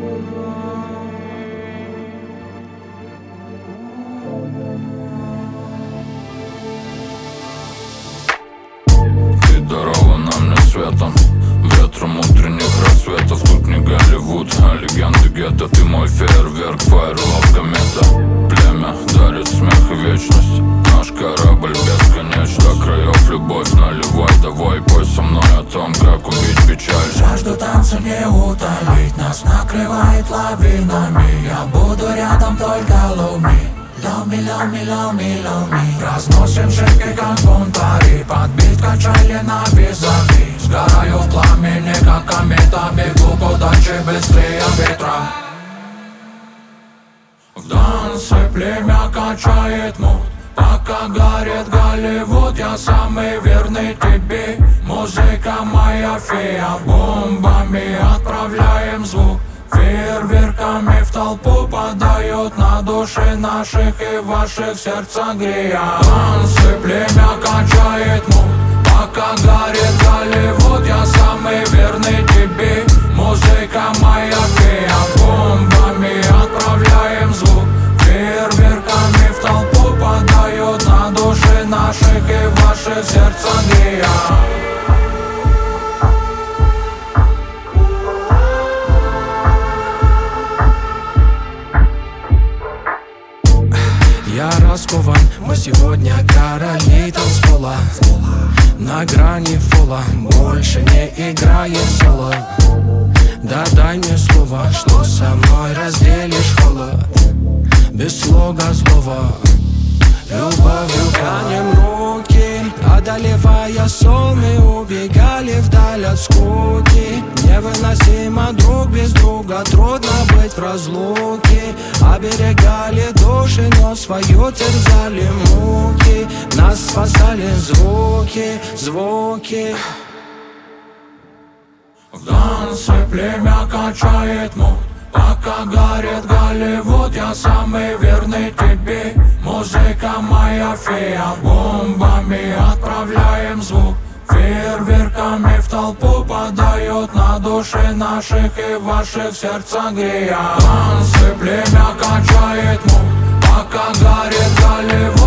Ты дарована мне светом, ветром утренних рассветов. Тут не Голливуд, а легенды гетто. Ты мой фейерверк, фаерлов, комета. Племя дарит смех и вечность. Наш корабль бесконечен. До краев любовь наливай, давай пой со мной о том, как убить печаль. Жажду танца не утолить, нас накрывает лавинами. Я буду рядом, только love me. Love me, love me, love me, love me. Разносим шибки, как бунтари. Подбит качали на визави. Сгораю в пламени, как комета. Бегу удачи быстрее ветра. В танце племя качает мут. Пока горит Голливуд, я самый верный тебе. Музыка моя фея, бомбами отправляем звук. Фейерверками в толпу подают на души наших и ваших сердца грея. Танцы племя качает мут. Пока горит Голливуд, я самый верный тебе. Музыка моя фея, бомбами отправляем звук. Фейерверками в толпу подают на души наших и ваших сердца грея. Я раскован, мы сегодня короли танцпола. На грани фола, больше не играем соло. Да дай мне слово, что со мной разделишь холод. Без слога злого, любовью канем руки. Одолевая сон, мы убегали вдаль от скуки. Невыносимо друг без друга, трудно быть в разлуке. Оберегали души, но свою терзали муки. Нас спасали звуки, звуки. В танце племя качает мут. Пока горит Голливуд, я самый верный тебе. Музыка моя фея, бомбами отправляем звук. Фейерверками в толпу подают на души наших и ваших сердца грея. Танцы племя качает мут. Пока горит Голливуд,